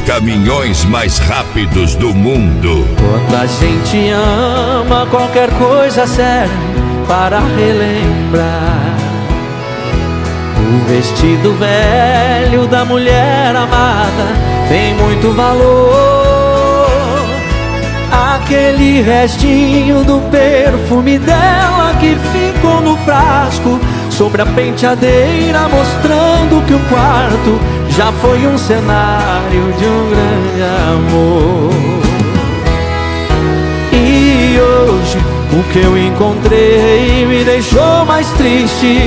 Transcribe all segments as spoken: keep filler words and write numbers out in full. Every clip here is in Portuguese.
os caminhões mais rápidos do mundo. Quando a gente ama, qualquer coisa serve para relembrar o vestido velho da mulher amada tem muito valor. Aquele restinho do perfume dela que ficou no frasco sobre a penteadeira, mostrando que o quarto já foi um cenário de um grande amor. E hoje o que eu encontrei me deixou mais triste.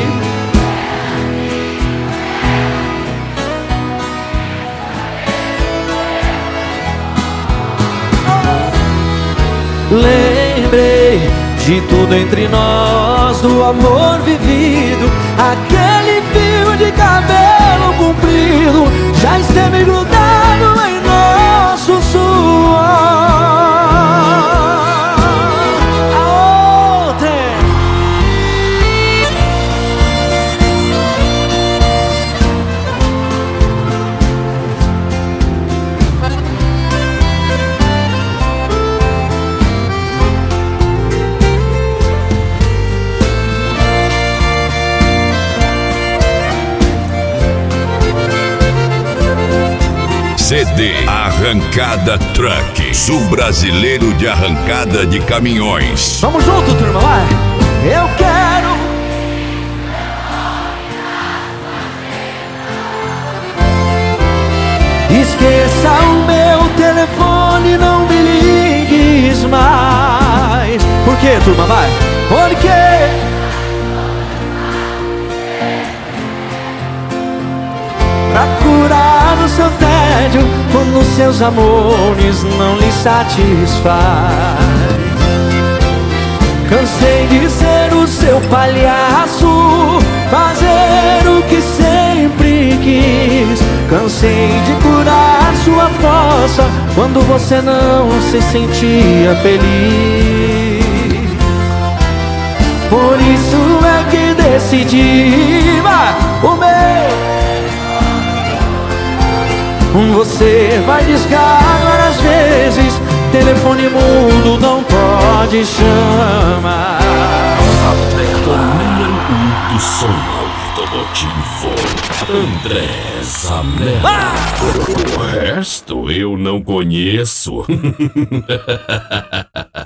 Lembrei de tudo entre nós, do amor vivido. Aquele fio de cabelo comprido já esteve grudado em nosso suor. A outra C D Arrancada Truck, Sul Brasileiro de Arrancada de Caminhões. vamos junto, turma, vai! Eu quero esqueça o meu telefone, não me ligues mais. Por quê, turma, vai? Porque pra curar o seu tédio quando seus amores não lhe satisfaz. Cansei de ser o seu palhaço, fazer o que sempre quis. Cansei de curar sua fossa quando você não se sentia feliz. Por isso é que decidi ah, o meu. Você vai discar várias vezes, telefone mudo não pode chamar. Número um do som automotivo, André Zamela. Ah! O resto eu não conheço.